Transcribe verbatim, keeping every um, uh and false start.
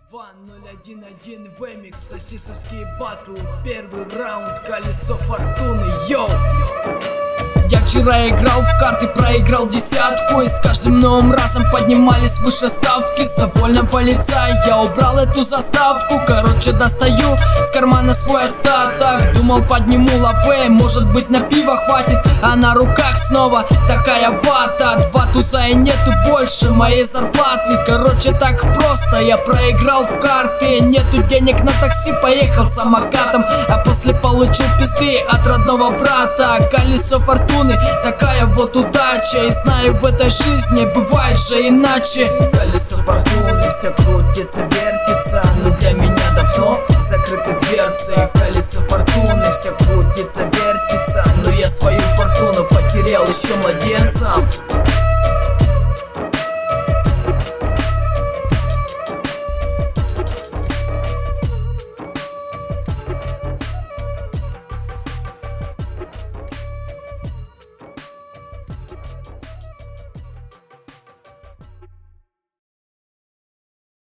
два ноль один один Вэмикс, сосисовский батл. Первый раунд, колесо фортуны, йоу! Я вчера играл в карты, проиграл десятку, и с каждым новым разом поднимались выше ставки. С довольным полицай я убрал эту заставку. Короче, достаю с кармана свой остаток. Думал, подниму лавей, может быть на пиво хватит, а на руках снова такая вата. Два туза и нету больше моей зарплаты. Короче, так просто, я проиграл в карты. Нету денег на такси, поехал самокатом, а после получил пизды от родного брата. Колесо фортуны, такая вот удача, и знаю, в этой жизни бывает же иначе. Колесо фортуны все крутится, вертится, но для меня давно закрыты дверцы. Колесо фортуны все крутится, вертится, но я свою фортуну потерял еще младенцем.